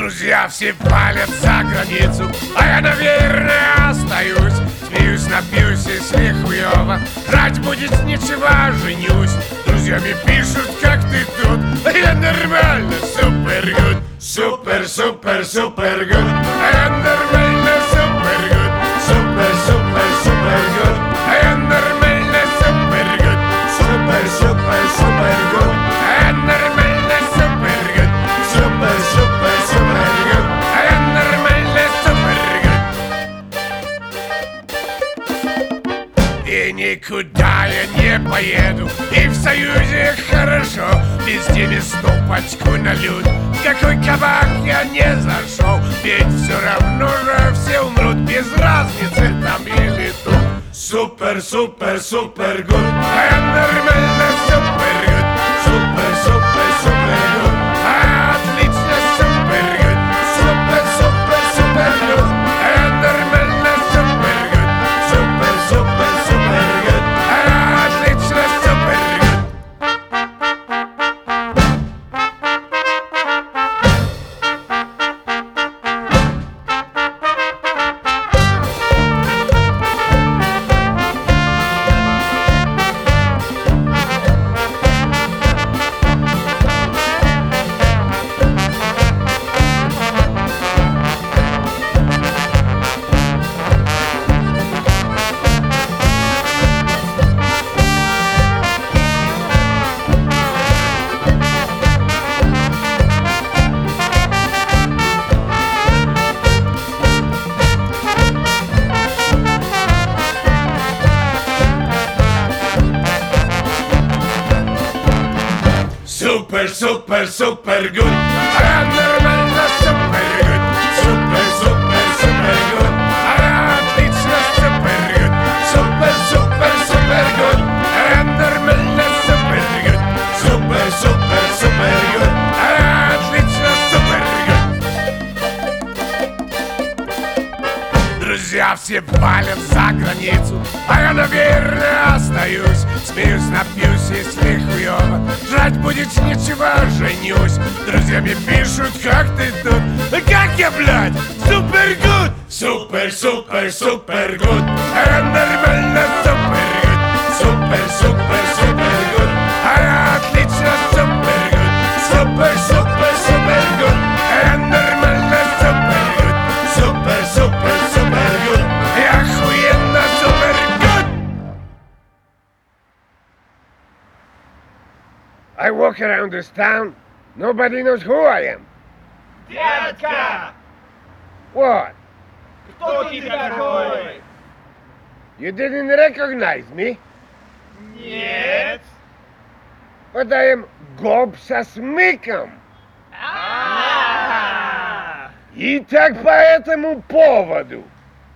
Друзья все палят за границу, а я, наверное, остаюсь. Смеюсь, напьюсь, если хуёво, жрать будет нечего, женюсь. Друзьями пишут, как ты тут, а я нормально, супер гуд. Супер, супер, супер гуд. А я нормально, супер гуд. Супер, супер, супер гуд. А я нормально, супер гуд. Супер, супер, супер гуд. А я нормально, супер гуд. Супер, супер, супер гуд. А я нормально, супер гуд. И никуда я не поеду, и в Союзе хорошо. Везде весну пачку налют, в какой кабак я не зашел. Ведь все равно же все умрут, без разницы там или тут. Супер, супер, супер гуд. А я нормально, супер гуд. Супер, супер, супер гуд. А я отлично, супер гуд. Супер, супер, супер гуд. А я нормально, супер гуд. Супер, супер, супер гуд. А я отлично, супер гуд. Супер, супер, супер гуд. А я нормально, супер гуд. Супер, супер, супер гуд. А я отлично, супер гуд. Супер, супер, супер гуд. А я нормально, супер гуд. Супер, супер, супер гуд. А я отлично, супер гуд. Друзья все палят за границу, а я, наверное, остаюсь. Смеюсь, напьюсь, если хуёво, жрать будет нечего, женюсь. Друзьями пишут, как ты тут, а как я, блядь, супер гуд. Супер, супер, супер гуд. А я нормально, супер гуд. Супер, супер, супер гуд. А я отлично, супер гуд. Супер, супер, супер гуд. А я нормально, супер гуд. Супер, супер, супер гуд. Я охуенно, супер гуд. I walk around this town, nobody knows who I am. Дядька! What? Кто ты такой? You didn't recognize me? Нет. But I am Гоб со смыком. А-а-а! И так по этому поводу